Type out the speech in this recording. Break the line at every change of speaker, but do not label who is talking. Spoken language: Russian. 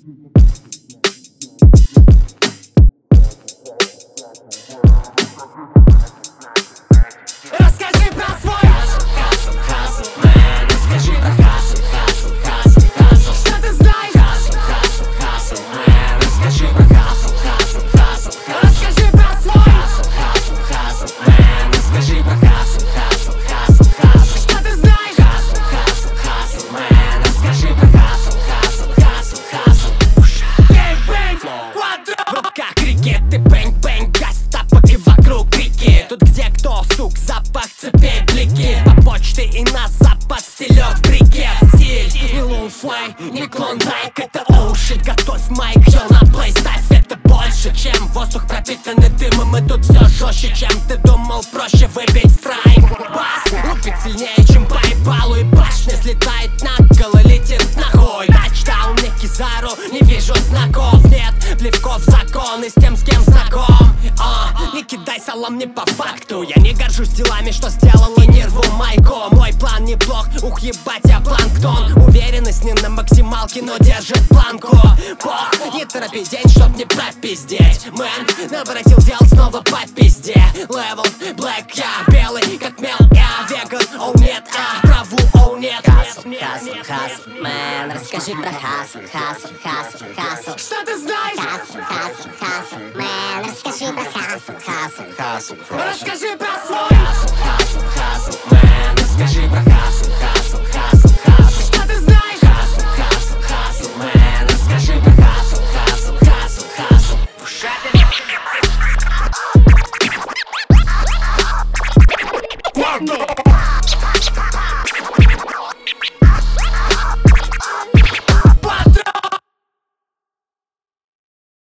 Расскажи про свой hustle, man. Расскажи про hustle. Что ты знаешь? Hustle, man. Расскажи про hustle. Расскажи про свой hustle, man. Расскажи про hustle. Что ты знаешь? Hustle, man. Расскажи про hustle. Бэнг-бэнг, квадрат. В руках крикеты, бэнг-бэнг, газ, тапок и вокруг крики. Тут где кто, сук, запах цепей, блики. По почте и на запад стелет в брикет. Стиль и лоу-флай, не клондайк, это оушит. Готовь майк, йо, на плей, ставь, это больше, чем воздух пропитанный дымом. И тут все жестче, чем ты думал, проще выбить страйк. Бас лупит сильнее, чем по ебалу, и башня слетает на голову, летит нахуй. Тачдаун, не Кизару, не вижу знаков. Нет, плевков закон и с тем, с кем знаком. Не кидай салам мне по факту. Я не горжусь делами, что сделал, и не рву майку. Мой план неплох, ух, ебать, я планктон. Уверенность не на максималке, но держит планку. Бог, не торопи день, чтоб не пропиздеть. Мэн, наворотил дел снова по пизде. Левел, блэк, я белый, как мел, я веган. Оу нет, траву, оу нет.
Hustle, man. Расскажи про hustle.
Что ты знаешь?
Hustle, man. Расскажи про hustle.
Расскажи про свой hustle, man. Расскажи про hustle.